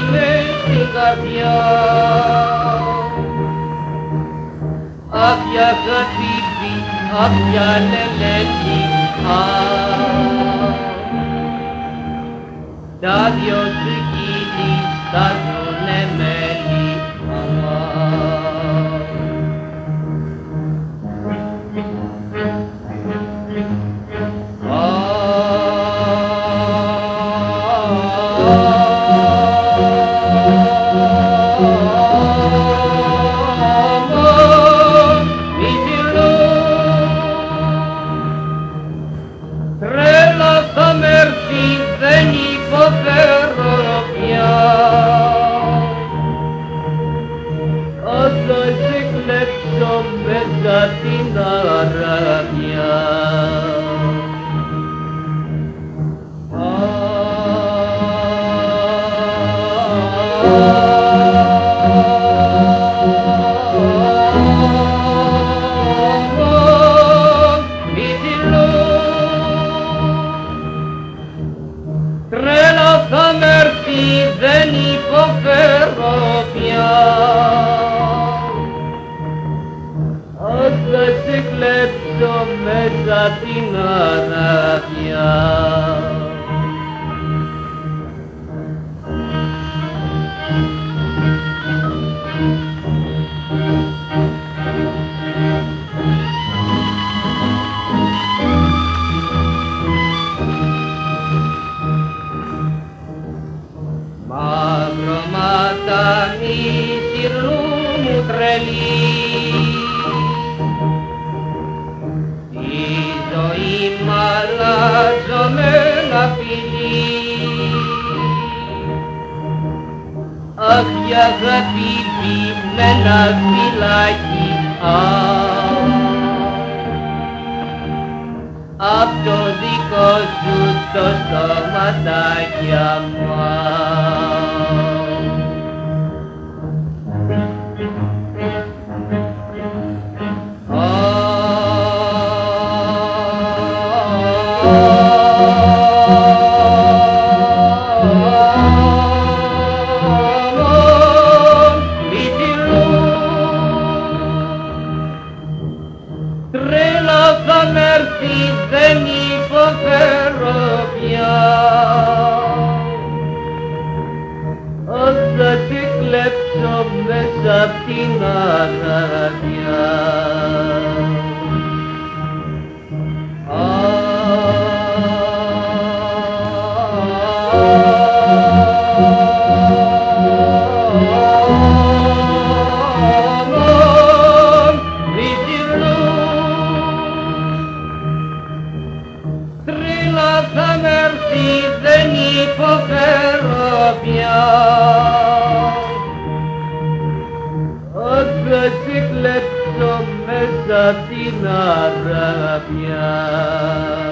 μες στην καρδιά. Αχ για χατύπη, αχ για λελέτη, τα δυο σου χείλη στάζουνε μέλη. Τρέλα θα μ' έρθει, δεν υποφέρω πια. Ας θα σε κλέψω μέσα την αραβιά. Τρέλα θα μ' έρθει, δεν υποφέρω πια. Ας θα σε κλέψω μέσα την αραβιά. Μαύρο ματάνι σειρού μου τρελή, η ζωή μ' αλλάζω με ένα φιλί. Αχ για χατύπη με ένα φυλάκι, απ' το δικό σου το στοματάκι Τρέλα θα μ' έρθει, δεν υποφέρω πια. Ας θα σε κλέψω μέσα απ' την αραβιά. Τρέλα θα μ' έρθει, δεν υποφέρω πια. Ας θα σε κλέψω μέσα απ' την αραβιά.